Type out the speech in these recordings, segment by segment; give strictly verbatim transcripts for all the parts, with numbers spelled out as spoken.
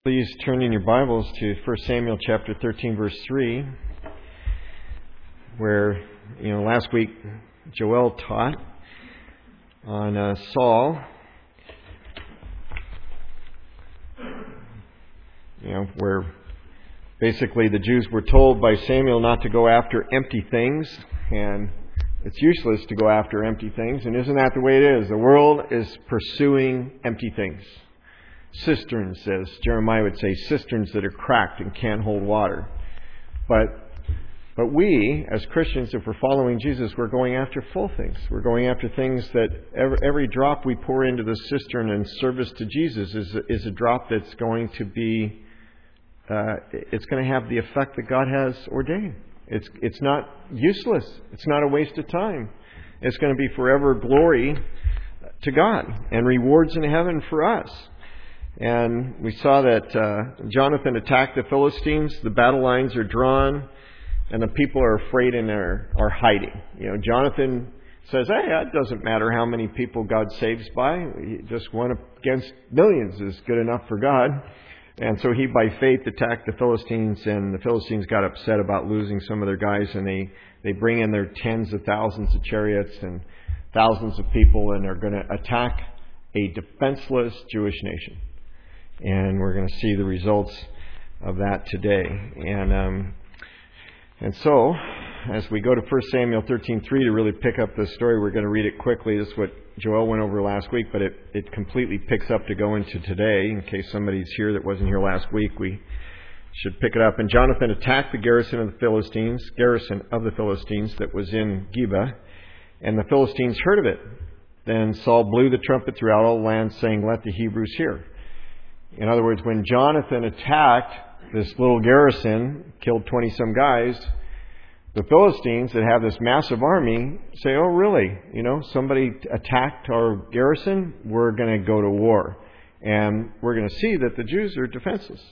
Please turn in your Bibles to First Samuel chapter thirteen, verse three, where, you know, last week Joel taught on uh, Saul, you know, where basically the Jews were told by Samuel not to go after empty things, and it's useless to go after empty things, and isn't that the way it is? The world is pursuing empty things. Cisterns, as Jeremiah would say, cisterns that are cracked and can't hold water. But but we, as Christians, if we're following Jesus, we're going after full things. We're going after things that every, every drop we pour into the cistern in service to Jesus is a, is a drop that's going to be, uh, it's going to have the effect that God has ordained. It's it's not useless. It's not a waste of time. It's going to be forever glory to God and rewards in heaven for us. And we saw that uh, Jonathan attacked the Philistines. The battle lines are drawn, and the people are afraid and are, are hiding. You know, Jonathan says, "Hey, it doesn't matter how many people God saves by. Just one against millions is good enough for God." And so he, by faith, attacked the Philistines, and the Philistines got upset about losing some of their guys, and they, they bring in their tens of thousands of chariots and thousands of people, and they're going to attack a defenseless Jewish nation. And we're going to see the results of that today. And um, and so, as we go to First Samuel thirteen three to really pick up this story, we're going to read it quickly. This is what Joel went over last week, but it, it completely picks up to go into today. In case somebody's here that wasn't here last week, we should pick it up. And Jonathan attacked the garrison of the Philistines, garrison of the Philistines that was in Geba, and the Philistines heard of it. Then Saul blew the trumpet throughout all the land, saying, "Let the Hebrews hear." In other words, when Jonathan attacked this little garrison, killed twenty-some guys, the Philistines that have this massive army say, "Oh, really? You know, somebody attacked our garrison? We're going to go to war." And we're going to see that the Jews are defenseless.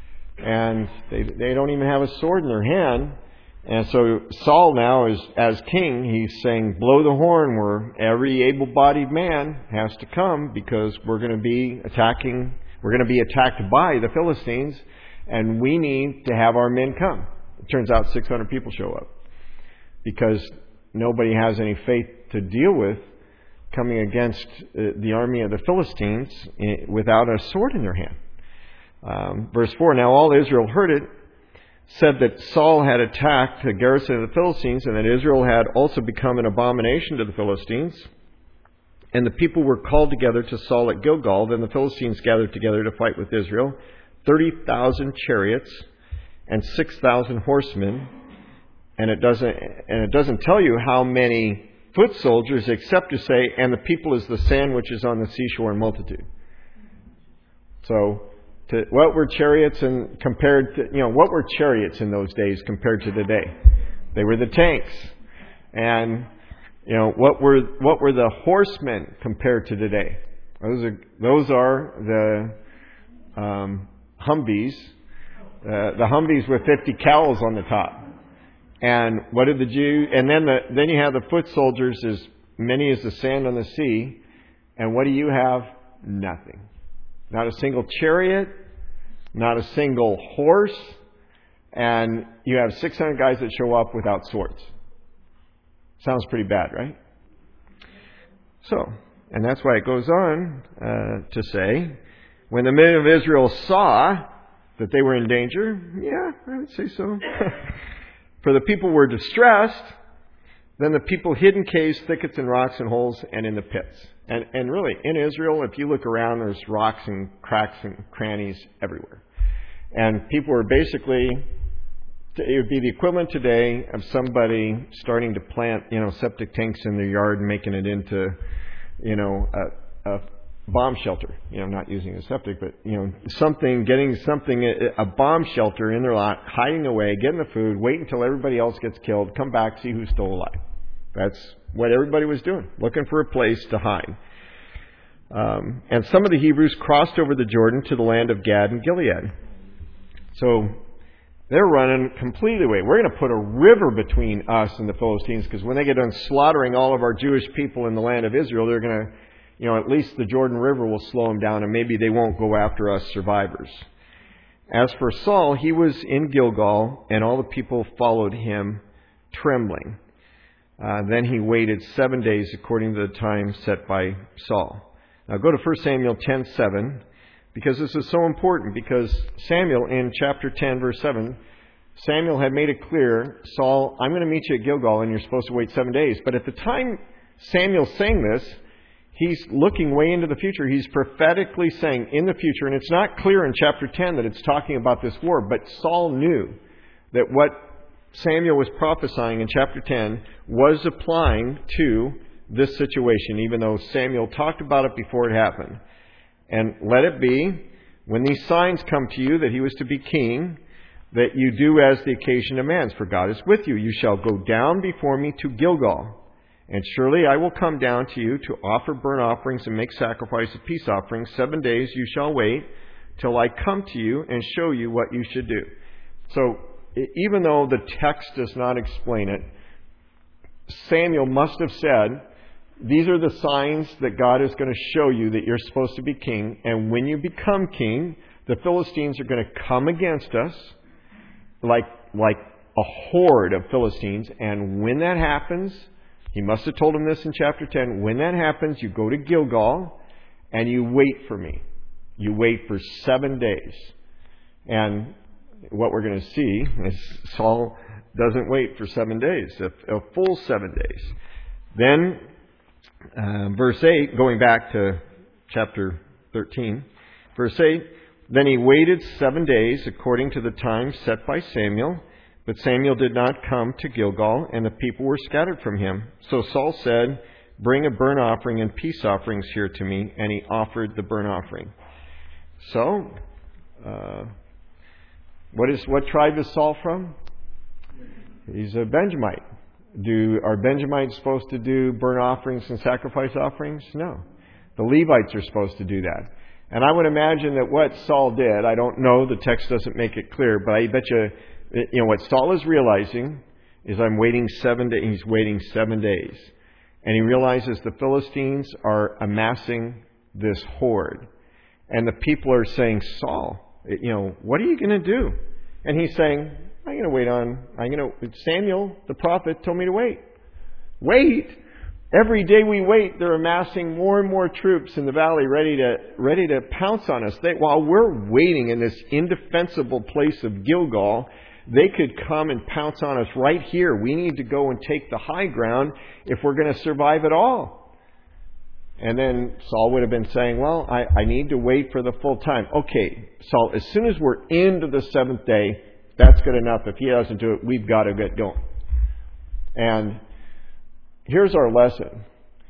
And they they don't even have a sword in their hand. And so Saul now, is, as king, he's saying, "Blow the horn where every able-bodied man has to come, because we're going to be attacking We're going to be attacked by the Philistines, and we need to have our men come." It turns out six hundred people show up because nobody has any faith to deal with coming against the army of the Philistines without a sword in their hand. Um, verse four, "Now all Israel heard it, said that Saul had attacked the garrison of the Philistines, and that Israel had also become an abomination to the Philistines. And the people were called together to Saul at Gilgal. Then the Philistines gathered together to fight with Israel, thirty thousand chariots and six thousand horsemen." And it doesn't and it doesn't tell you how many foot soldiers, except to say, "And the people is the sand which is on the seashore in multitude." So, to, what were chariots and compared to, you know, what were chariots in those days compared to today? They were the tanks. And You know, what were what were the horsemen compared to today? Those are those are the um, Humvees, uh, the Humvees with fifty cows on the top. And what did the Jew? And then the then you have the foot soldiers, as many as the sand on the sea. And what do you have? Nothing. Not a single chariot, not a single horse, and you have six hundred guys that show up without swords. Sounds pretty bad, right? So, and that's why it goes on uh, to say, when the men of Israel saw that they were in danger, yeah, I would say so. For the people were distressed, then the people hid in caves, thickets, and rocks, and holes, and in the pits. And, and really, in Israel, if you look around, there's rocks and cracks and crannies everywhere. And people were basically... It would be the equivalent today of somebody starting to plant, you know, septic tanks in their yard and making it into, you know, a, a bomb shelter. You know, not using a septic, but, you know, something, getting something, a bomb shelter in their lot, hiding away, getting the food, wait until everybody else gets killed, come back, see who's still alive. That's what everybody was doing, looking for a place to hide. Um, and some of the Hebrews crossed over the Jordan to the land of Gad and Gilead. So they're running completely away. We're going to put a river between us and the Philistines, because when they get done slaughtering all of our Jewish people in the land of Israel, they're going to, you know, at least the Jordan River will slow them down, and maybe they won't go after us survivors. As for Saul, he was in Gilgal, and all the people followed him, trembling. Uh, then he waited seven days according to the time set by Saul. Now go to First Samuel ten seven, because this is so important, because Samuel in chapter ten, verse seven, Samuel had made it clear, Saul, I'm going to meet you at Gilgal, and you're supposed to wait seven days. But at the time Samuel's saying this, he's looking way into the future. He's prophetically saying in the future, and it's not clear in chapter ten that it's talking about this war, but Saul knew that what Samuel was prophesying in chapter ten was applying to this situation, even though Samuel talked about it before it happened. And let it be, when these signs come to you that he was to be king, that you do as the occasion demands, for God is with you. You shall go down before me to Gilgal. And surely I will come down to you to offer burnt offerings and make sacrifice of peace offerings. Seven days you shall wait till I come to you and show you what you should do. So even though the text does not explain it, Samuel must have said, these are the signs that God is going to show you that you're supposed to be king. And when you become king, the Philistines are going to come against us like, like a horde of Philistines. And when that happens, he must have told him this in chapter ten. When that happens, you go to Gilgal and you wait for me. You wait for seven days. And what we're going to see is Saul doesn't wait for seven days, a, a full seven days. Then, uh, verse eight, going back to chapter thirteen, verse eight, then he waited seven days according to the time set by Samuel. But Samuel did not come to Gilgal, and the people were scattered from him. So Saul said, bring a burnt offering and peace offerings here to me. And he offered the burnt offering. So, uh, what is what tribe is Saul from? He's a Benjamite. Do Are Benjamites supposed to do burnt offerings and sacrifice offerings? No. The Levites are supposed to do that. And I would imagine that what Saul did, I don't know, the text doesn't make it clear, but I bet you, you know, what Saul is realizing is I'm waiting seven days. He's waiting seven days. And he realizes the Philistines are amassing this horde. And the people are saying, Saul, you know, what are you going to do? And he's saying, I'm going to wait on, I'm going to, Samuel, the prophet, told me to wait. Wait! Every day we wait, they're amassing more and more troops in the valley ready to ready to pounce on us. They, while we're waiting in this indefensible place of Gilgal, they could come and pounce on us right here. We need to go and take the high ground if we're going to survive at all. And then Saul would have been saying, well, I, I need to wait for the full time. Okay, Saul, as soon as we're into the seventh day, that's good enough. If he doesn't do it, we've got to get going. And here's our lesson.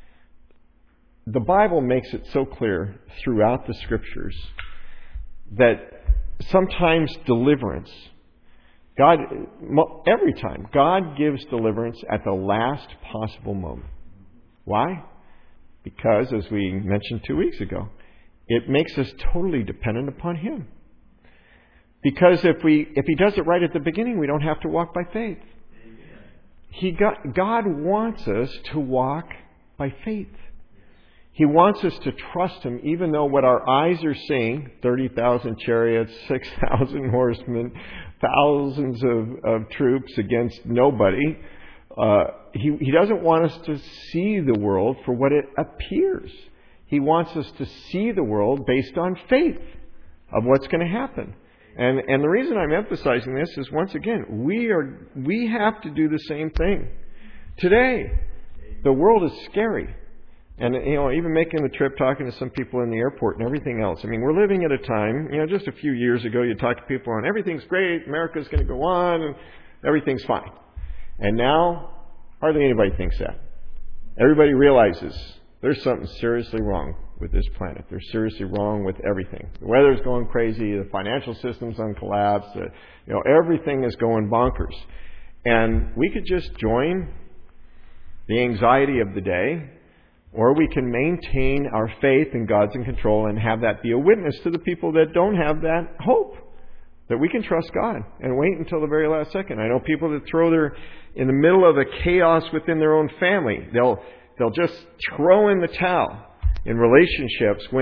The Bible makes it so clear throughout the Scriptures that sometimes deliverance, God, every time, God gives deliverance at the last possible moment. Why? Because, as we mentioned two weeks ago, it makes us totally dependent upon Him. Because if we if He does it right at the beginning, we don't have to walk by faith. He got, God wants us to walk by faith. He wants us to trust Him, even though what our eyes are seeing, thirty thousand chariots, six thousand horsemen, thousands of, of troops against nobody. Uh, he, he doesn't want us to see the world for what it appears. He wants us to see the world based on faith of what's going to happen. And and the reason I'm emphasizing this is, once again, we are we have to do the same thing. Today, the world is scary. And, you know, even making the trip, talking to some people in the airport and everything else. I mean, we're living at a time, you know, just a few years ago, you talk to people and everything's great, America's going to go on, and everything's fine. And now, hardly anybody thinks that. Everybody realizes there's something seriously wrong with this planet. There's seriously wrong with everything. The weather's going crazy, the financial system's on collapse, the, you know, everything is going bonkers. And we could just join the anxiety of the day, or we can maintain our faith in God's in control and have that be a witness to the people that don't have that hope, that we can trust God and wait until the very last second. I know people that throw their, in the middle of a chaos within their own family, they'll they'll just throw in the towel in relationships when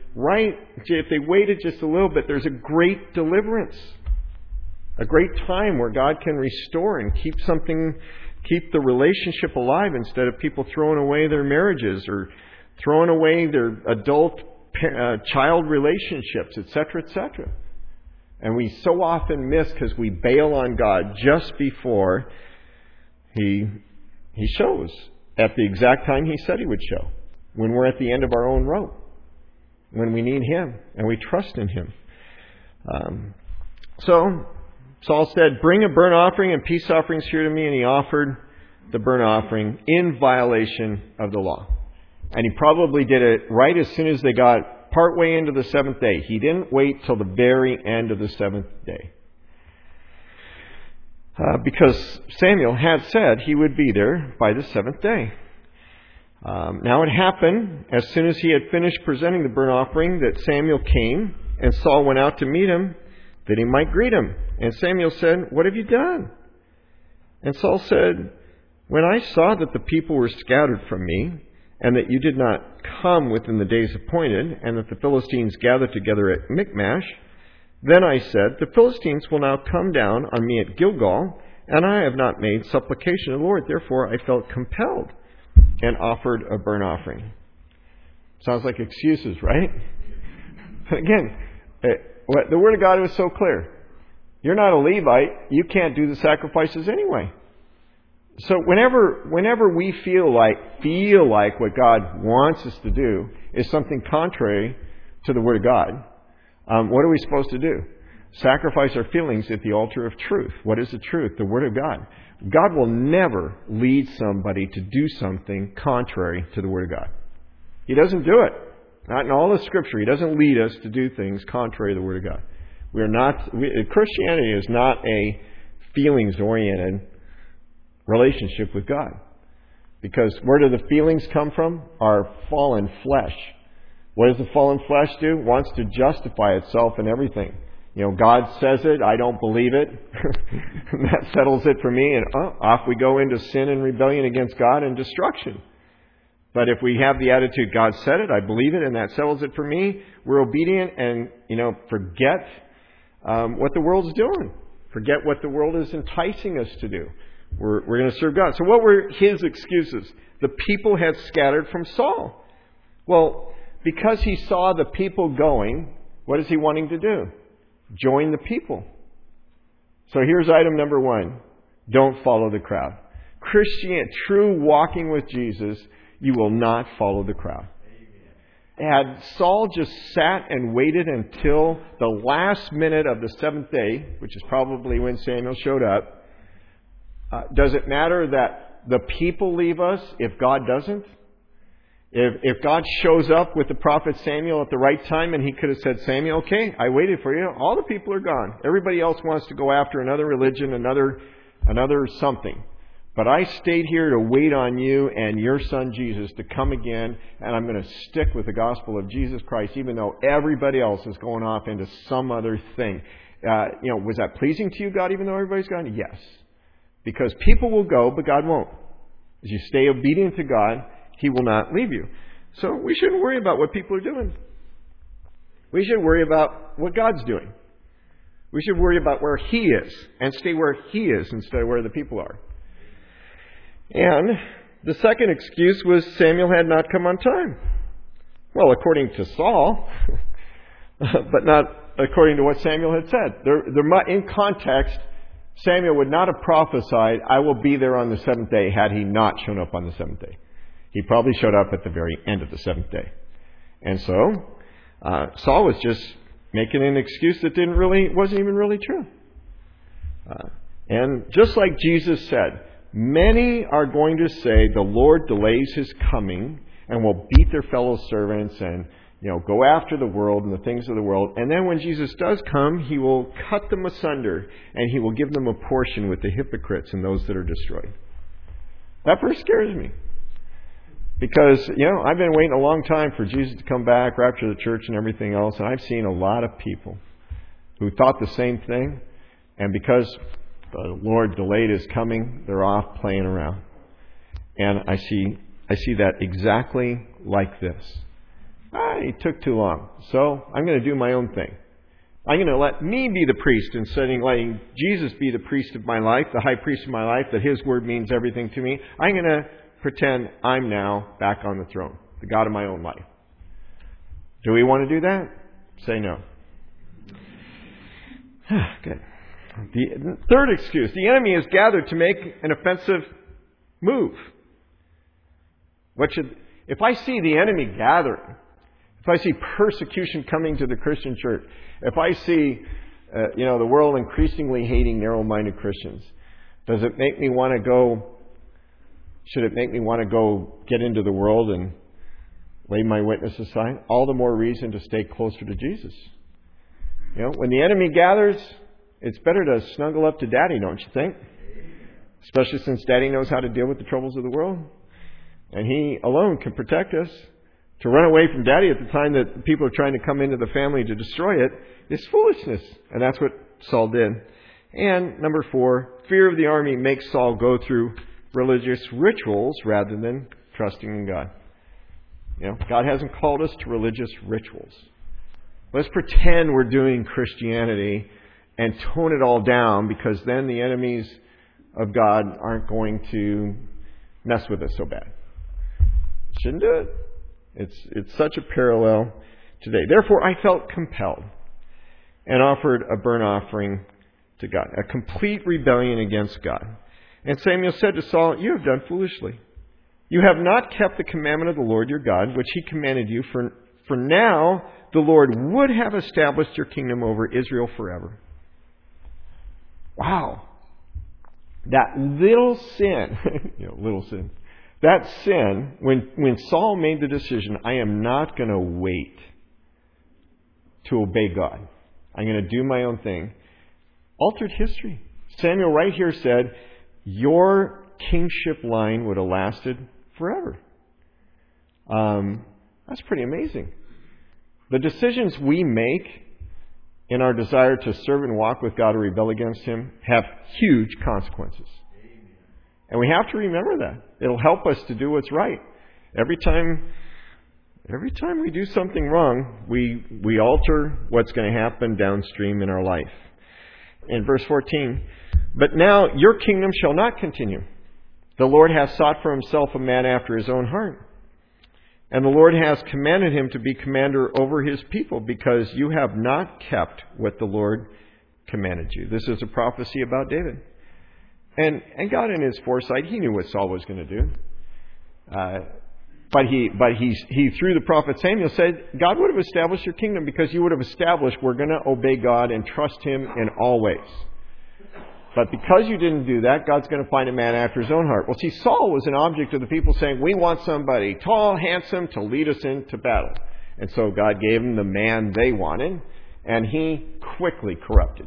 right, if they waited just a little bit, there's a great deliverance. A great time where God can restore and keep something, keep the relationship alive instead of people throwing away their marriages or throwing away their adult uh, child relationships, et cetera, et cetera. And we so often miss because we bail on God just before He He shows at the exact time He said He would show. When we're at the end of our own rope. When we need Him and we trust in Him. Um, so, Saul said, bring a burnt offering and peace offerings here to me. And he offered the burnt offering in violation of the law. And he probably did it right as soon as they got partway into the seventh day. He didn't wait till the very end of the seventh day. Uh, because Samuel had said he would be there by the seventh day. Um, now it happened, as soon as he had finished presenting the burnt offering, that Samuel came, and Saul went out to meet him, that he might greet him. And Samuel said, what have you done? And Saul said, when I saw that the people were scattered from me, and that you did not come within the days appointed, and that the Philistines gathered together at Michmash, then I said, the Philistines will now come down on me at Gilgal, and I have not made supplication to the Lord. Therefore I felt compelled and offered a burnt offering. Sounds like excuses, right? Again, it, what, the Word of God was so clear. You're not a Levite. You can't do the sacrifices anyway. So whenever whenever we feel like feel like what God wants us to do is something contrary to the Word of God, um, what are we supposed to do? Sacrifice our feelings at the altar of truth. What is the truth? The Word of God. God will never lead somebody to do something contrary to the Word of God. He doesn't do it. Not in all the Scripture. He doesn't lead us to do things contrary to the Word of God. We are not. We, Christianity is not a feelings-oriented relationship with God. Because where do the feelings come from? Our fallen flesh. What does the fallen flesh do? It wants to justify itself in everything. You know, God says it, I don't believe it. That settles it for me, and oh, off we go into sin and rebellion against God and destruction. But if we have the attitude, God said it, I believe it, and that settles it for me, we're obedient and, you know, forget um, what the world's doing. Forget what the world is enticing us to do. We're, we're going to serve God. So what were his excuses? The people had scattered from Saul. Well, because he saw the people going, what is he wanting to do? Join the people. So here's item number one. Don't follow the crowd. Christian, true walking with Jesus, you will not follow the crowd. Had Saul just sat and waited until the last minute of the seventh day, which is probably when Samuel showed up, uh, does it matter that the people leave us if God doesn't? If if God shows up with the prophet Samuel at the right time and he could have said, Samuel, okay, I waited for you. All the people are gone. Everybody else wants to go after another religion, another another something. But I stayed here to wait on you and your son Jesus to come again, and I'm going to stick with the gospel of Jesus Christ, even though everybody else is going off into some other thing. Uh, you know, was that pleasing to you, God, even though everybody's gone? Yes. Because people will go, but God won't. As you stay obedient to God, He will not leave you. So we shouldn't worry about what people are doing. We should worry about what God's doing. We should worry about where He is and stay where He is instead of where the people are. And the second excuse was Samuel had not come on time. Well, according to Saul, but not according to what Samuel had said. There, there, in context, Samuel would not have prophesied, I will be there on the seventh day, had he not shown up on the seventh day. He probably showed up at the very end of the seventh day. And so, uh, Saul was just making an excuse that didn't really, wasn't even really true. Uh, and just like Jesus said, many are going to say the Lord delays His coming and will beat their fellow servants and, you know, go after the world and the things of the world. And then when Jesus does come, He will cut them asunder and He will give them a portion with the hypocrites and those that are destroyed. That verse scares me. Because, you know, I've been waiting a long time for Jesus to come back, rapture the church and everything else. And I've seen a lot of people who thought the same thing. And because the Lord delayed His coming, they're off playing around. And I see I see that exactly like this. ah, it took too long. So I'm going to do my own thing. I'm going to let me be the priest instead of letting Jesus be the priest of my life, the high priest of my life, that His word means everything to me. I'm going to pretend I'm now back on the throne, the God of my own life. Do we want to do that? Say no. Good. The third excuse, the enemy is gathered to make an offensive move. What should, if I see the enemy gathering, if I see persecution coming to the Christian church, if I see, uh, you know, the world increasingly hating narrow-minded Christians, does it make me want to go, should it make me want to go get into the world and lay my witness aside? All the more reason to stay closer to Jesus. You know, when the enemy gathers, it's better to snuggle up to Daddy, don't you think? Especially since Daddy knows how to deal with the troubles of the world. And He alone can protect us. To run away from Daddy at the time that people are trying to come into the family to destroy it is foolishness. And that's what Saul did. And number four, fear of the army makes Saul go through religious rituals rather than trusting in God. You know, God hasn't called us to religious rituals. Let's pretend we're doing Christianity and tone it all down, because then the enemies of God aren't going to mess with us so bad. Shouldn't do it. It's, it's such a parallel today. Therefore, I felt compelled and offered a burnt offering to God, a complete rebellion against God. And Samuel said to Saul, "You have done foolishly. You have not kept the commandment of the Lord your God, which He commanded you. For, for now, the Lord would have established your kingdom over Israel forever." Wow. That little sin, you know, little sin, that sin, when, when Saul made the decision, I am not going to wait to obey God. I'm going to do my own thing, altered history. Samuel right here said, your kingship line would have lasted forever. Um, that's pretty amazing. The decisions we make in our desire to serve and walk with God or rebel against Him have huge consequences. And we have to remember that. It'll help us to do what's right. Every time, every time we do something wrong, we, we alter what's going to happen downstream in our life. In verse fourteen, "But now your kingdom shall not continue. The Lord hath sought for Himself a man after His own heart. And the Lord has commanded him to be commander over His people, because you have not kept what the Lord commanded you." This is a prophecy about David. And and God in His foresight, He knew what Saul was going to do. Uh, but he but he, he, through the prophet Samuel, said, God would have established your kingdom because you would have established we're going to obey God and trust Him in all ways. But because you didn't do that, God's going to find a man after His own heart. Well, see, Saul was an object of the people saying, we want somebody tall, handsome to lead us into battle. And so God gave him the man they wanted, and he quickly corrupted.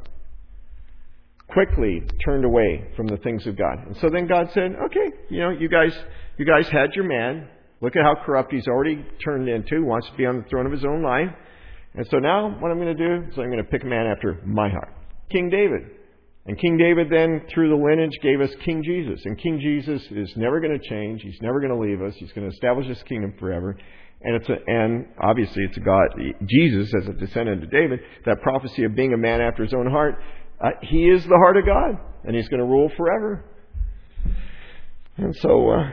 Quickly turned away from the things of God. And so then God said, okay, you know, you guys, you guys had your man. Look at how corrupt he's already turned into, wants to be on the throne of his own life. And so now what I'm going to do is I'm going to pick a man after my heart. King David. And King David then, through the lineage, gave us King Jesus. And King Jesus is never going to change. He's never going to leave us. He's going to establish His kingdom forever. And it's a, and obviously it's a God, Jesus as a descendant of David, that prophecy of being a man after His own heart. Uh, he is the heart of God, and He's going to rule forever. And so, uh,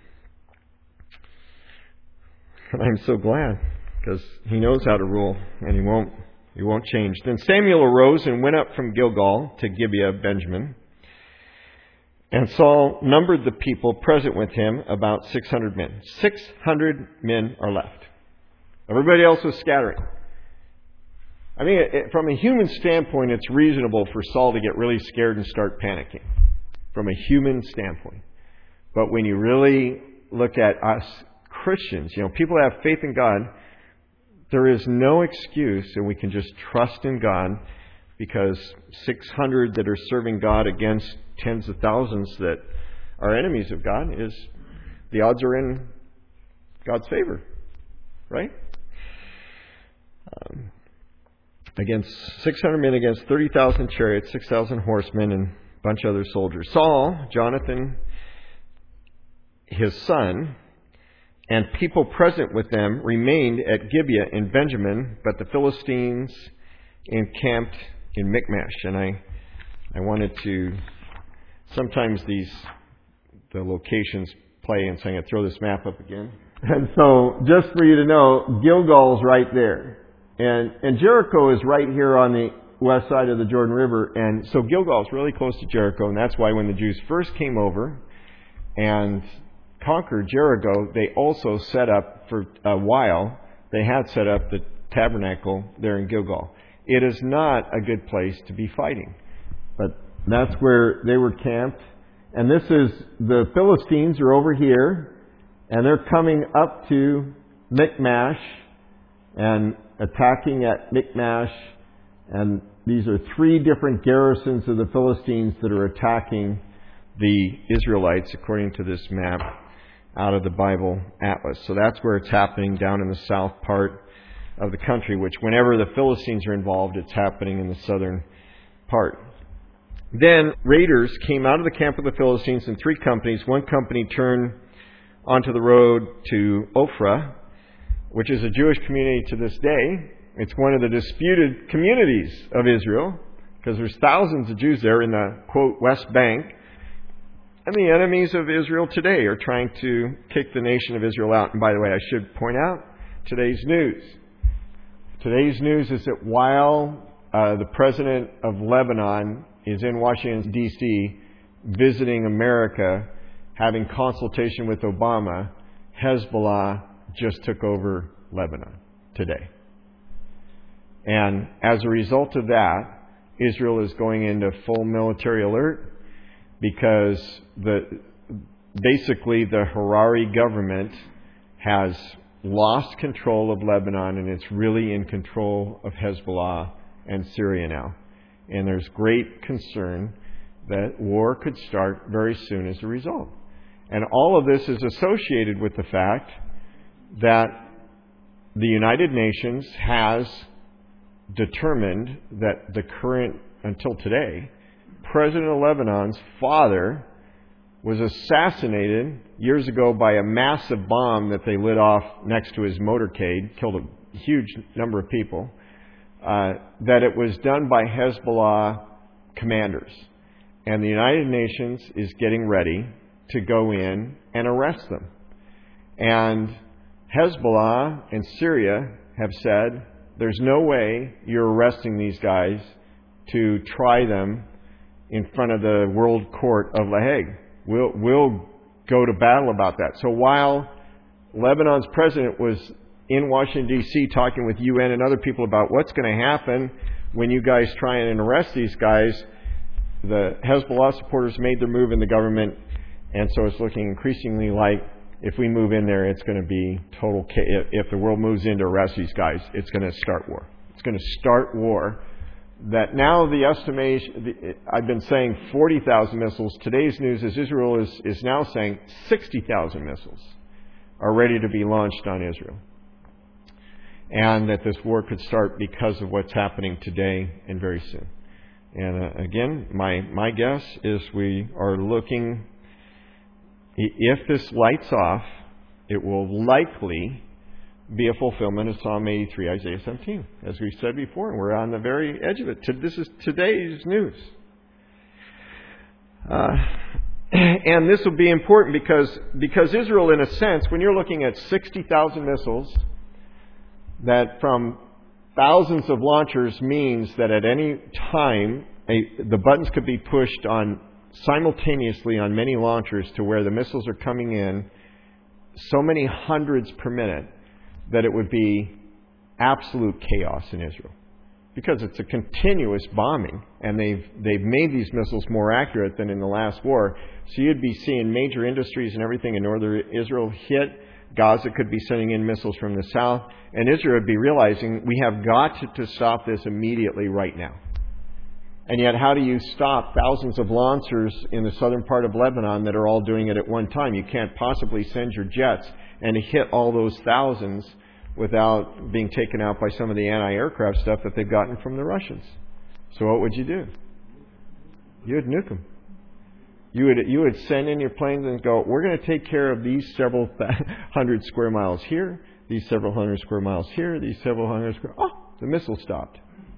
and I'm so glad, because He knows how to rule, and He won't. He won't change. Then Samuel arose and went up from Gilgal to Gibeah of Benjamin. And Saul numbered the people present with him, about six hundred men. six hundred men are left. Everybody else was scattering. I mean, it, it, from a human standpoint, it's reasonable for Saul to get really scared and start panicking. From a human standpoint. But when you really look at us Christians, you know, people that have faith in God, there is no excuse, and we can just trust in God, because six hundred that are serving God against tens of thousands that are enemies of God, is the odds are in God's favor, right? Um, against six hundred men against thirty thousand chariots, six thousand horsemen, and a bunch of other soldiers. Saul, Jonathan, his son, and people present with them remained at Gibeah in Benjamin, but the Philistines encamped in Michmash. And I, I wanted to, sometimes these, the locations play, and so I'm going to throw this map up again. And so, just for you to know, Gilgal's right there. And, and Jericho is right here on the west side of the Jordan River. And so Gilgal is really close to Jericho, and that's why when the Jews first came over and conquered Jericho, they also set up for a while, they had set up the tabernacle there in Gilgal. It is not a good place to be fighting. But that's where they were camped. And this is, the Philistines are over here, and they're coming up to Michmash and attacking at Michmash. And these are three different garrisons of the Philistines that are attacking the Israelites, according to this map out of the Bible Atlas. So that's where it's happening, down in the south part of the country, which whenever the Philistines are involved, it's happening in the southern part. Then raiders came out of the camp of the Philistines in three companies. One company turned onto the road to Ophrah, which is a Jewish community to this day. It's one of the disputed communities of Israel, because there's thousands of Jews there in the, quote, West Bank. And the enemies of Israel today are trying to kick the nation of Israel out. And by the way, I should point out today's news. Today's news is that while uh, the president of Lebanon is in Washington, D C, visiting America, having consultation with Obama, Hezbollah just took over Lebanon today. And as a result of that, Israel is going into full military alert, because the basically the Harari government has lost control of Lebanon, and it's really in control of Hezbollah and Syria now. And there's great concern that war could start very soon as a result. And all of this is associated with the fact that the United Nations has determined that the current, until today, President of Lebanon's father was assassinated years ago by a massive bomb that they lit off next to his motorcade, killed a huge number of people, uh, that it was done by Hezbollah commanders. And the United Nations is getting ready to go in and arrest them. And Hezbollah and Syria have said, there's no way you're arresting these guys to try them in front of the World Court of The Hague. We'll, we'll go to battle about that. So while Lebanon's president was in Washington, D C, talking with U N and other people about what's going to happen when you guys try and arrest these guys, the Hezbollah supporters made their move in the government, and so it's looking increasingly like if we move in there, it's going to be total chaos. If the world moves in to arrest these guys, it's going to start war. It's going to start war. That now the estimation, I've been saying forty thousand missiles. Today's news is Israel is, is now saying sixty thousand missiles are ready to be launched on Israel. And that this war could start because of what's happening today and very soon. And uh, again, my, my guess is we are looking, if this lights off, it will likely be a fulfillment of Psalm eighty-three, Isaiah seventeen, as we said before, and we're on the very edge of it. This is today's news. Uh, and this will be important because, because Israel, in a sense, when you're looking at sixty thousand missiles, that from thousands of launchers means that at any time, a, the buttons could be pushed on simultaneously on many launchers to where the missiles are coming in so many hundreds per minute that it would be absolute chaos in Israel. Because it's a continuous bombing, and they've they've made these missiles more accurate than in the last war. So you'd be seeing major industries and everything in northern Israel hit. Gaza could be sending in missiles from the south. And Israel would be realizing, we have got to, to stop this immediately right now. And yet, how do you stop thousands of launchers in the southern part of Lebanon that are all doing it at one time? You can't possibly send your jets and hit all those thousands without being taken out by some of the anti-aircraft stuff that they've gotten from the Russians. So what would you do? You'd nuke them. You would you would send in your planes and go, we're going to take care of these several th- hundred square miles here, these several hundred square miles here, these several hundred square... Oh, the missile stopped.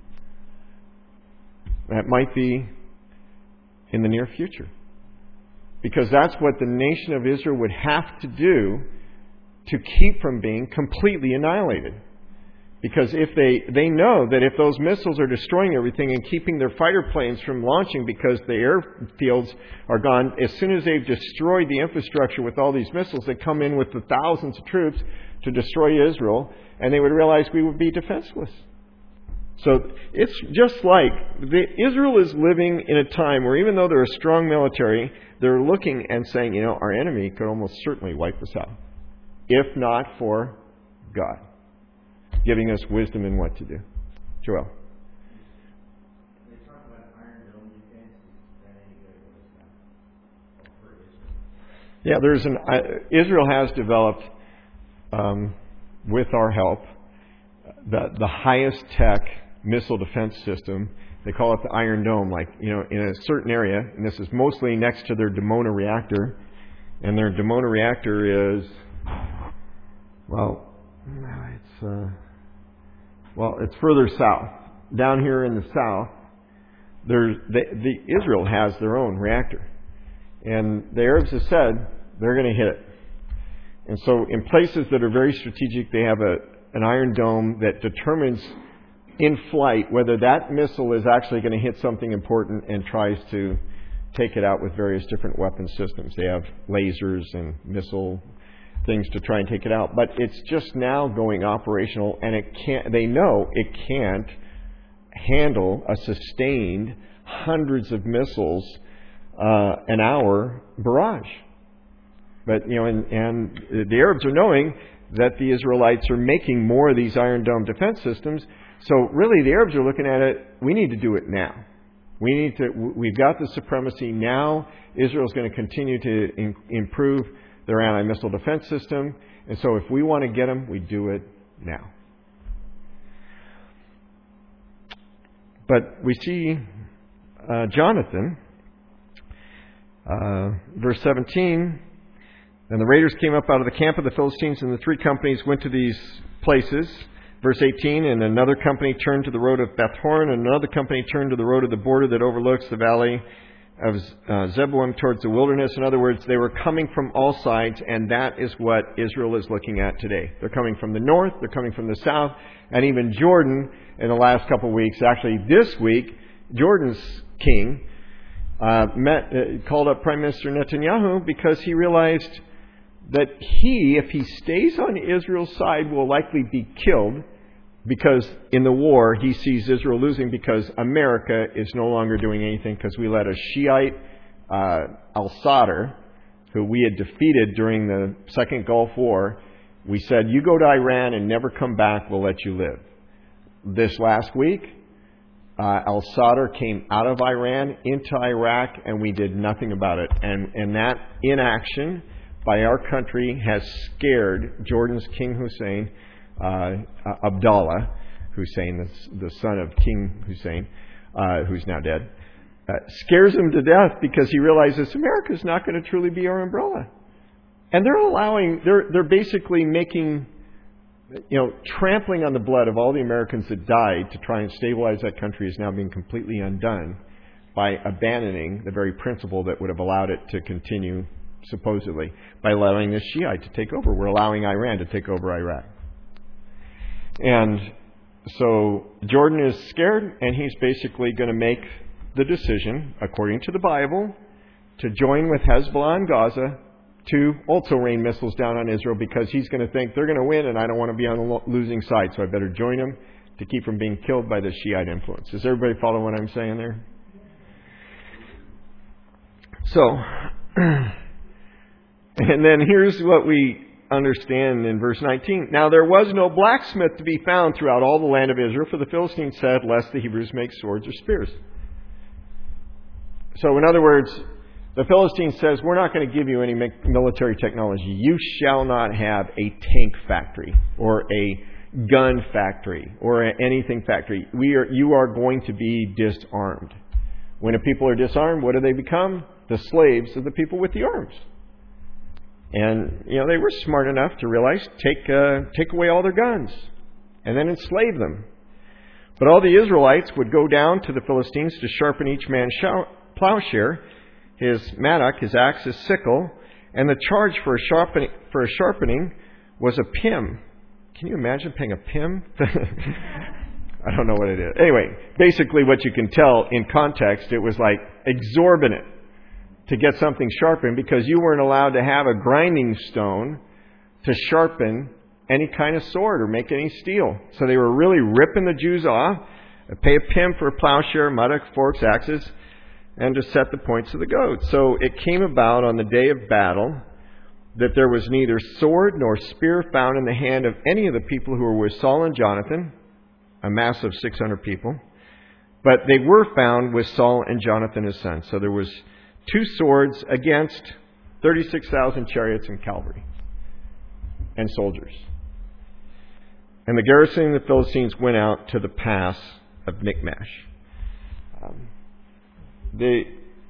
That might be in the near future. Because that's what the nation of Israel would have to do to keep from being completely annihilated. Because if they, they know that if those missiles are destroying everything and keeping their fighter planes from launching because the airfields are gone, as soon as they've destroyed the infrastructure with all these missiles, they come in with the thousands of troops to destroy Israel, and they would realize we would be defenseless. So it's just like the, Israel is living in a time where even though they're a strong military, they're looking and saying, you know, our enemy could almost certainly wipe us out, if not for God giving us wisdom in what to do. Joel. They talk about Iron Dome defense. Is that any good for Israel? Yeah, there's an uh, Israel has developed, um, with our help, the the highest tech missile defense system. They call it the Iron Dome. Like, you know, in a certain area, and this is mostly next to their Dimona reactor, and their Dimona reactor is, well, it's. Uh, Well, it's further south. Down here in the south, there's the, the Israel has their own reactor. And the Arabs have said they're going to hit it. And so in places that are very strategic, they have a an Iron Dome that determines in flight whether that missile is actually going to hit something important and tries to take it out with various different weapon systems. They have lasers and missile things to try and take it out, but it's just now going operational, and it can't. They know it can't handle a sustained hundreds of missiles uh, an hour barrage. But you know, and, and the Arabs are knowing that the Israelites are making more of these Iron Dome defense systems. So really, the Arabs are looking at it. We need to do it now. We need to. We've got the supremacy now. Israel's going to continue to in, improve their anti-missile defense system. And so if we want to get them, we do it now. But we see uh, Jonathan, uh, verse seventeen, and the raiders came up out of the camp of the Philistines, and the three companies went to these places. Verse eighteen, and another company turned to the road of Beth-horon, and another company turned to the road of the border that overlooks the valley of uh, Zebulun towards the wilderness. In other words, they were coming from all sides, and that is what Israel is looking at today. They're coming from the north, they're coming from the south, and even Jordan in the last couple of weeks, actually this week, Jordan's king uh, met, uh, called up Prime Minister Netanyahu because he realized that he, if he stays on Israel's side, will likely be killed, because in the war he sees Israel losing because America is no longer doing anything, because we let a Shiite, uh, al-Sadr, who we had defeated during the Second Gulf War, we said, you go to Iran and never come back, we'll let you live. This last week, uh, al-Sadr came out of Iran into Iraq, and we did nothing about it. And, and that inaction by our country has scared Jordan's King Hussein, Uh, Abdullah Hussein, the, the son of King Hussein, uh, who's now dead, uh, scares him to death because he realizes America's not going to truly be our umbrella. And they're allowing, they're they're basically making, you know, trampling on the blood of all the Americans that died to try and stabilize that country is now being completely undone by abandoning the very principle that would have allowed it to continue, supposedly, by allowing the Shiite to take over. We're allowing Iran to take over Iraq. And so Jordan is scared, and he's basically going to make the decision, according to the Bible, to join with Hezbollah in Gaza to also rain missiles down on Israel, because he's going to think they're going to win and I don't want to be on the losing side, so I better join them to keep from being killed by the Shiite influence. Does everybody follow what I'm saying there? So, and then here's what we understand in verse nineteen. Now there was no blacksmith to be found throughout all the land of Israel, for the Philistines said, lest the Hebrews make swords or spears. So in other words, the Philistines says, we're not going to give you any military technology. You shall not have a tank factory or a gun factory or anything factory. We are, you are going to be disarmed. When a people are disarmed, what do they become? the slaves of the people with the arms. And, you know, they were smart enough to realize, take, uh, take away all their guns and then enslave them. But all the Israelites would go down to the Philistines to sharpen each man's plowshare, his mattock, his axe, his sickle, and the charge for a sharpening, for a sharpening was a pim. Can you imagine paying a pim? I don't know what it is. Anyway, basically what you can tell in context, it was like exorbitant to get something sharpened because you weren't allowed to have a grinding stone to sharpen any kind of sword or make any steel. So they were really ripping the Jews off, pay a pim for a plowshare, mattock, forks, axes, and to set the points of the goad. So it came about on the day of battle that there was neither sword nor spear found in the hand of any of the people who were with Saul and Jonathan, a mass of six hundred people, but they were found with Saul and Jonathan his son. So there was two swords against thirty-six thousand chariots and cavalry and soldiers. And the garrison of the Philistines went out to the pass of Michmash. Um, they,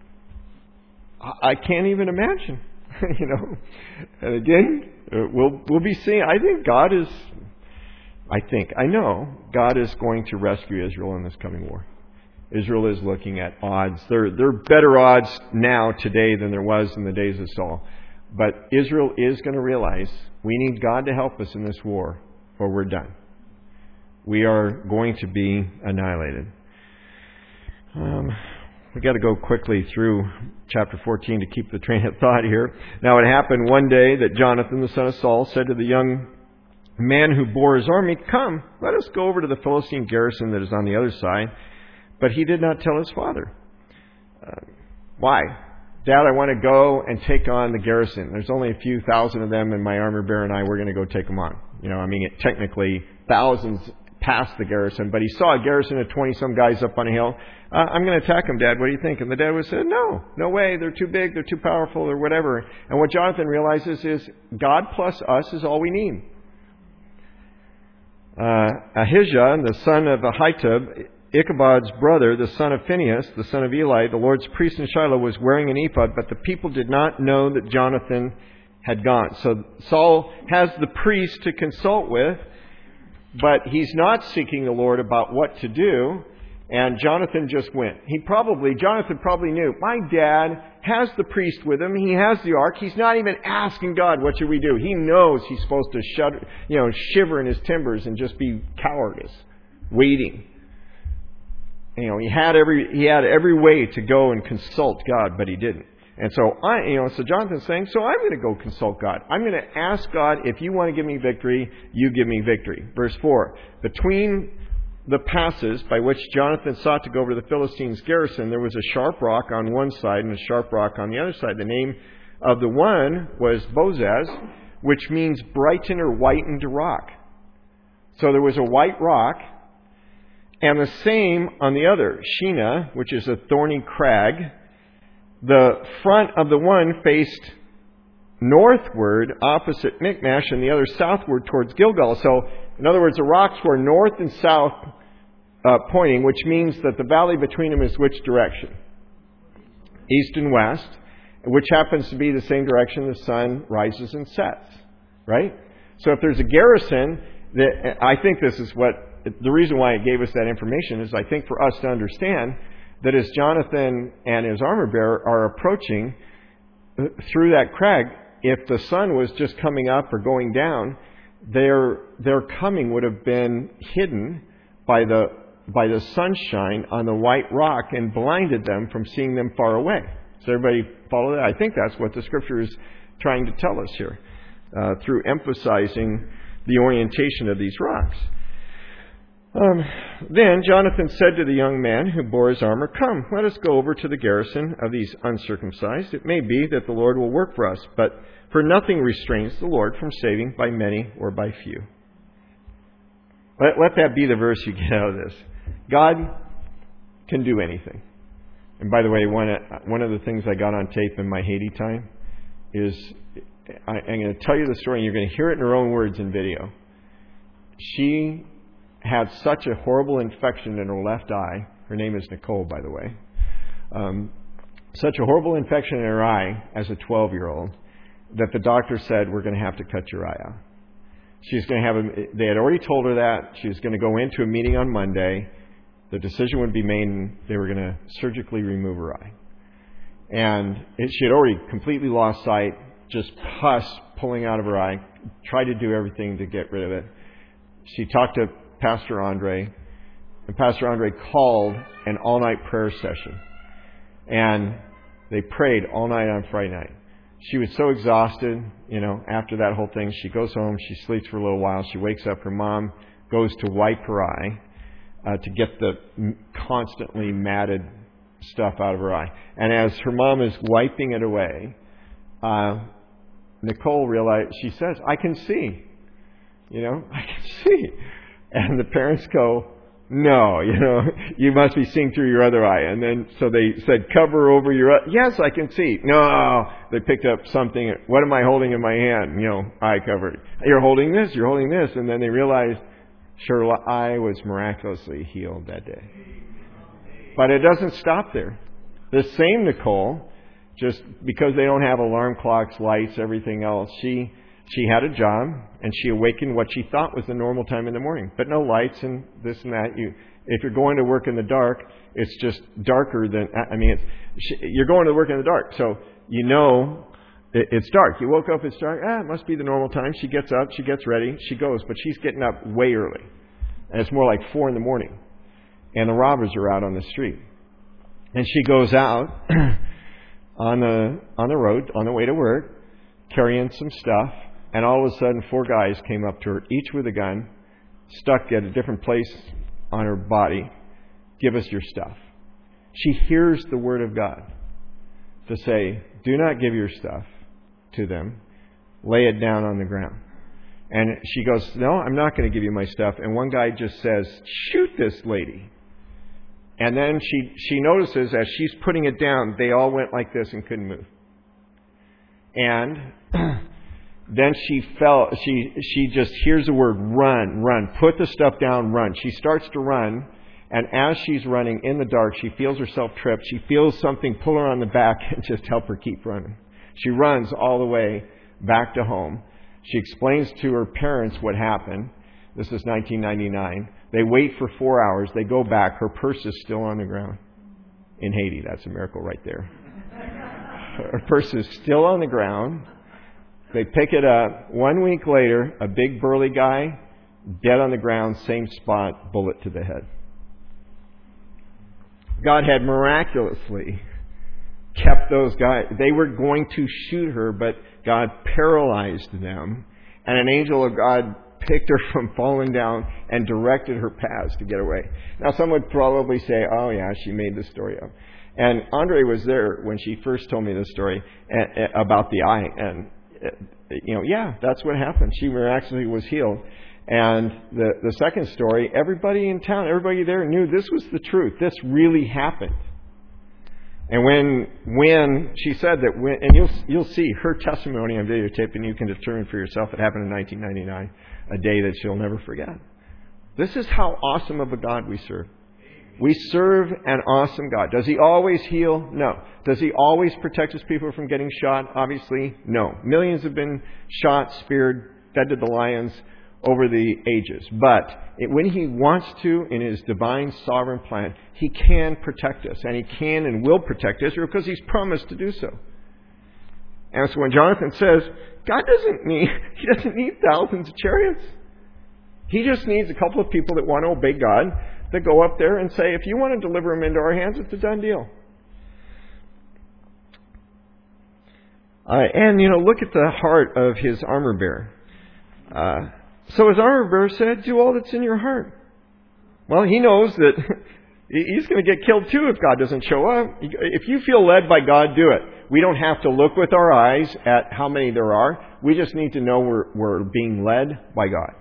I can't even imagine, you know. And again, we'll we'll be seeing. I think God is. I think I know God is going to rescue Israel in this coming war. Israel is looking at odds. There there are better odds now today than there was in the days of Saul. But Israel is going to realize we need God to help us in this war, or we're done. We are going to be annihilated. Um, we've got to go quickly through chapter fourteen to keep the train of thought here. Now it happened one day that Jonathan, the son of Saul, said to the young man who bore his army, "Come, let us go over to the Philistine garrison that is on the other side." But he did not tell his father. Uh, why? Dad, I want to go and take on the garrison. There's only a few thousand of them, and my armor bearer and I, we're going to go take them on. You know, I mean, it, technically, thousands past the garrison, but he saw a garrison of twenty-some guys up on a hill. Uh, I'm going to attack them, Dad. What do you think? And the dad would say, no, no way. They're too big. They're too powerful or whatever. And what Jonathan realizes is God plus us is all we need. Uh, Ahijah, the son of Ahitub, Ichabod's brother, the son of Phinehas, the son of Eli, the Lord's priest in Shiloh, was wearing an ephod, but the people did not know that Jonathan had gone. So Saul has the priest to consult with, but he's not seeking the Lord about what to do, and Jonathan just went. He probably, Jonathan probably knew, my dad has the priest with him, he has the ark, he's not even asking God, what should we do? He knows he's supposed to shudder, you know, shiver in his timbers and just be cowardice, waiting. You know, he had every he had every way to go and consult God, but he didn't. And so I, you know, so Jonathan's saying, so I'm going to go consult God. I'm going to ask God, if you want to give me victory, you give me victory. Verse four. Between the passes by which Jonathan sought to go over to the Philistines' garrison, there was a sharp rock on one side and a sharp rock on the other side. The name of the one was Bozez, which means brighten or whitened rock. So there was a white rock. And the same on the other, Sheena, which is a thorny crag. The front of the one faced northward opposite Michmash and the other southward towards Gilgal. So, in other words, the rocks were north and south uh, pointing, which means that the valley between them is which direction? East and west, which happens to be the same direction the sun rises and sets. Right? So if there's a garrison, that I think this is what... The reason why it gave us that information is, I think, for us to understand that as Jonathan and his armor bearer are approaching through that crag, if the sun was just coming up or going down, their their coming would have been hidden by the by the sunshine on the white rock and blinded them from seeing them far away. Does everybody follow that? I think that's what the Scripture is trying to tell us here, uh, through emphasizing the orientation of these rocks. Um, then Jonathan said to the young man who bore his armor, "Come, let us go over to the garrison of these uncircumcised. It may be that the Lord will work for us, but for nothing restrains the Lord from saving by many or by few." Let, let that be the verse you get out of this. God can do anything. And by the way, one, one of the things I got on tape in my Haiti time is, I, I'm going to tell you the story, and you're going to hear it in her own words in video. She had such a horrible infection in her left eye. Her name is Nicole, by the way. Um, such a horrible infection in her eye as a twelve-year-old that the doctor said, we're going to have to cut your eye out. She's going to have a, they had already told her that. She was going to go into a meeting on Monday. The decision would be made and they were going to surgically remove her eye. And it, she had already completely lost sight, just pus pulling out of her eye, tried to do everything to get rid of it. She talked to Pastor Andre, and Pastor Andre called an all-night prayer session. And they prayed all night on Friday night. She was so exhausted, you know, after that whole thing. She goes home, she sleeps for a little while, she wakes up, her mom goes to wipe her eye uh, to get the constantly matted stuff out of her eye. And as her mom is wiping it away, uh, Nicole realized, she says, I can see. You know, I can see. And the parents go, no, you know, you must be seeing through your other eye. And then, so they said, cover over your eye. Yes, I can see. No, they picked up something. What am I holding in my hand? You know, eye covered. You're holding this, you're holding this. And then they realized her eye was miraculously healed that day. But it doesn't stop there. The same Nicole, just because they don't have alarm clocks, lights, everything else, she she had a job and she awakened what she thought was the normal time in the morning. But no lights and this and that. You, if you're going to work in the dark, it's just darker than, I mean, it's, you're going to work in the dark. So you know it, it's dark. You woke up, it's dark. Ah, it must be the normal time. She gets up, she gets ready, she goes. But she's getting up way early. And it's more like four in the morning. And the robbers are out on the street. And she goes out on the on the road, on the way to work, carrying some stuff. And all of a sudden, four guys came up to her, each with a gun, stuck at a different place on her body. Give us your stuff. She hears the word of God to say, do not give your stuff to them. Lay it down on the ground. And she goes, no, I'm not going to give you my stuff. And one guy just says, shoot this lady. And then she, she notices as she's putting it down, they all went like this and couldn't move. And then she fell, she, she just hears the word, run, run, put the stuff down, run. She starts to run. And as she's running in the dark, she feels herself tripped. She feels something pull her on the back and just help her keep running. She runs all the way back to home. She explains to her parents what happened. This is nineteen ninety-nine. They wait for four hours. They go back. Her purse is still on the ground. In Haiti, that's a miracle right there. Her purse is still on the ground. They pick it up. One week later, a big burly guy, dead on the ground, same spot, bullet to the head. God had miraculously kept those guys. They were going to shoot her, but God paralyzed them. And an angel of God picked her from falling down and directed her paths to get away. Now, some would probably say, oh, yeah, she made this story up. And Andre was there when she first told me this story about the eye. And, you know, yeah, that's what happened. She miraculously was healed. And the, the second story, everybody in town, everybody there knew this was the truth. This really happened. And when when she said that, when, and you'll you'll see her testimony on videotape, and you can determine for yourself, it happened in nineteen ninety-nine, a day that she'll never forget. This is how awesome of a God we serve. We serve an awesome God. Does He always heal? No. Does He always protect His people from getting shot? Obviously, no. Millions have been shot, speared, fed to the lions over the ages. But it, when He wants to, in His divine sovereign plan, He can protect us. And He can and will protect Israel because He's promised to do so. And so when Jonathan says, God doesn't need, He doesn't need thousands of chariots. He just needs a couple of people that want to obey God, that go up there and say, if you want to deliver them into our hands, it's a done deal. Uh, and, you know, look at the heart of His armor bearer. Uh, So his armor bearer said, do all that's in your heart. Well, he knows that he's going to get killed too if God doesn't show up. If you feel led by God, do it. We don't have to look with our eyes at how many there are. We just need to know we're, we're being led by God.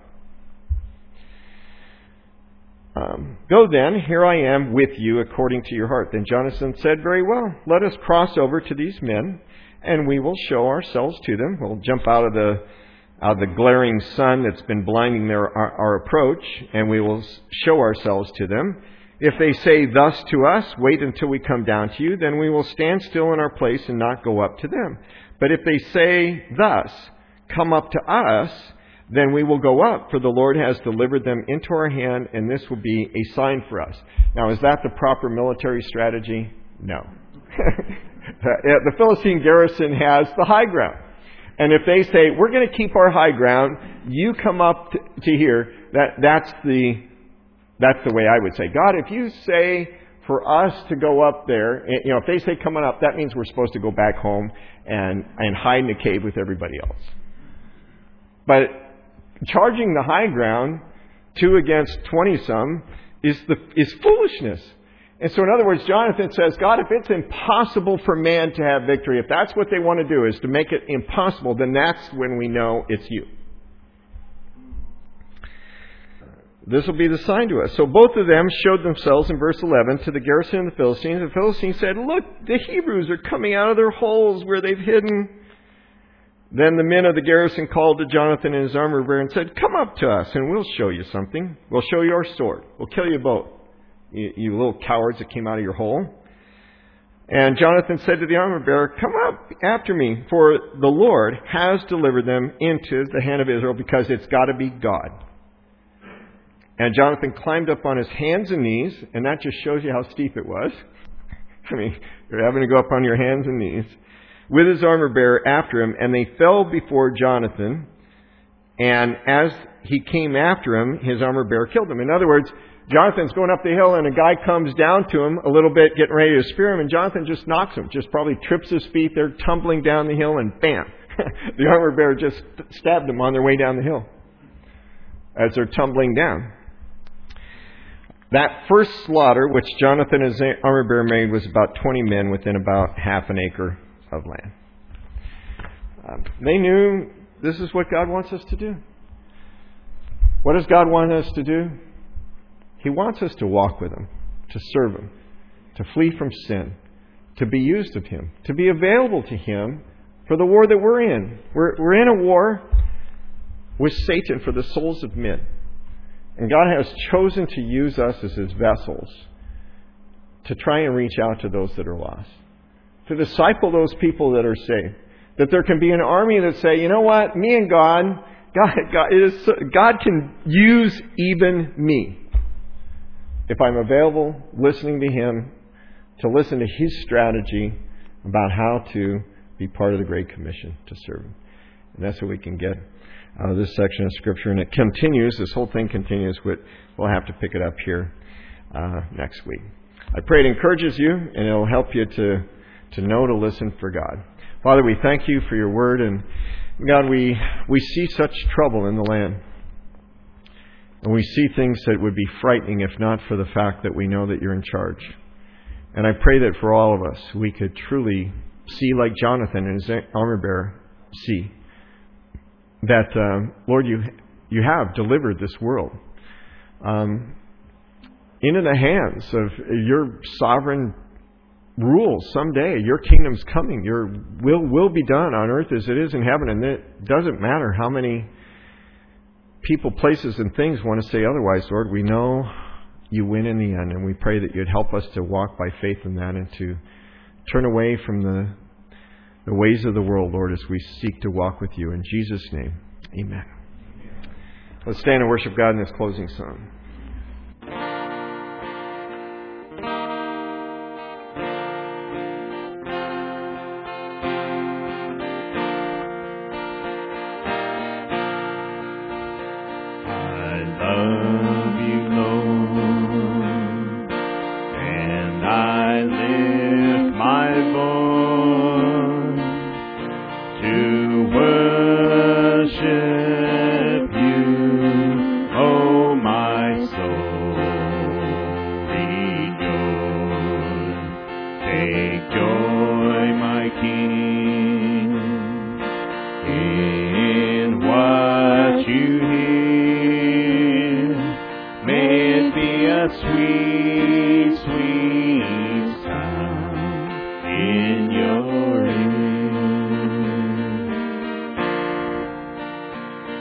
Um, Go then, here I am with you according to your heart. Then Jonathan said, very well, let us cross over to these men and we will show ourselves to them. We'll jump out of the out of the glaring sun that's been blinding their our, our approach, and we will show ourselves to them. If they say thus to us, wait until we come down to you, then we will stand still in our place and not go up to them. But if they say thus, come up to us, then we will go up, for the Lord has delivered them into our hand, and this will be a sign for us. Now, is that the proper military strategy? No. The Philistine garrison has the high ground. And if they say, we're going to keep our high ground, you come up to, to here, that, that's the that's the way I would say. God, if you say for us to go up there, you know, if they say coming up, that means we're supposed to go back home and, and hide in a cave with everybody else. But charging the high ground, two against twenty-some, is the is foolishness. And so in other words, Jonathan says, God, if it's impossible for man to have victory, if that's what they want to do is to make it impossible, then that's when we know it's you. This will be the sign to us. So both of them showed themselves in verse eleven to the garrison of the Philistines. The Philistines said, look, the Hebrews are coming out of their holes where they've hidden. Then the men of the garrison called to Jonathan and his armor bearer and said, come up to us and we'll show you something. We'll show you our sword. We'll kill you both, you, you little cowards that came out of your hole. And Jonathan said to the armor bearer, come up after me, for the Lord has delivered them into the hand of Israel, because it's got to be God. And Jonathan climbed up on his hands and knees, and that just shows you how steep it was. I mean, you're having to go up on your hands and knees, with his armor bearer after him, and they fell before Jonathan. And as he came after him, his armor bearer killed him. In other words, Jonathan's going up the hill, and a guy comes down to him a little bit, getting ready to spear him, and Jonathan just knocks him, just probably trips his feet. They're tumbling down the hill, and bam! The armor bearer just stabbed them on their way down the hill as they're tumbling down. That first slaughter, which Jonathan and his armor bearer made, was about twenty men within about half an acre of land. Um, they knew this is what God wants us to do. What does God want us to do? He wants us to walk with Him, to serve Him, to flee from sin, to be used of Him, to be available to Him for the war that we're in. We're, we're in a war with Satan for the souls of men. And God has chosen to use us as His vessels to try and reach out to those that are lost, to disciple those people that are saved. That there can be an army that say, you know what, me and God, God, God, it is, God can use even me. If I'm available, listening to Him, to listen to His strategy about how to be part of the Great Commission, to serve Him. And that's what we can get out of this section of Scripture. And it continues, this whole thing continues, but we'll have to pick it up here uh, next week. I pray it encourages you, and it'll help you to, to know to listen for God. Father, we thank You for Your Word, and God, we, we see such trouble in the land. And we see things that would be frightening if not for the fact that we know that You're in charge. And I pray that for all of us, we could truly see like Jonathan and his armor bearer see. That, uh, Lord, you you have delivered this world um, into the hands of Your sovereign rule someday. Your kingdom's coming. Your will will be done on earth as it is in heaven. And it doesn't matter how many people, places, and things want to say otherwise, Lord. We know You win in the end. And we pray that You'd help us to walk by faith in that and to turn away from the the ways of the world, Lord, as we seek to walk with You. In Jesus' name, amen. Let's stand and worship God in this closing song.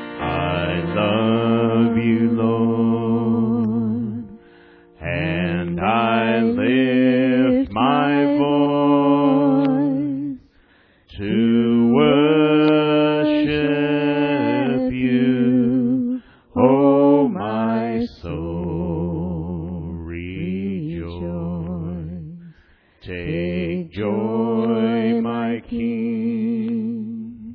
I love You, Lord, and Take joy, my King,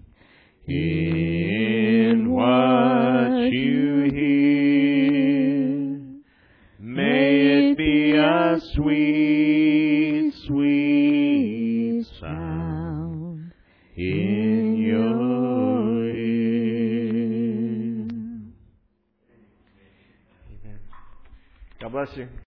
in what you hear. May it be a sweet, sweet sound in your ear. God bless you.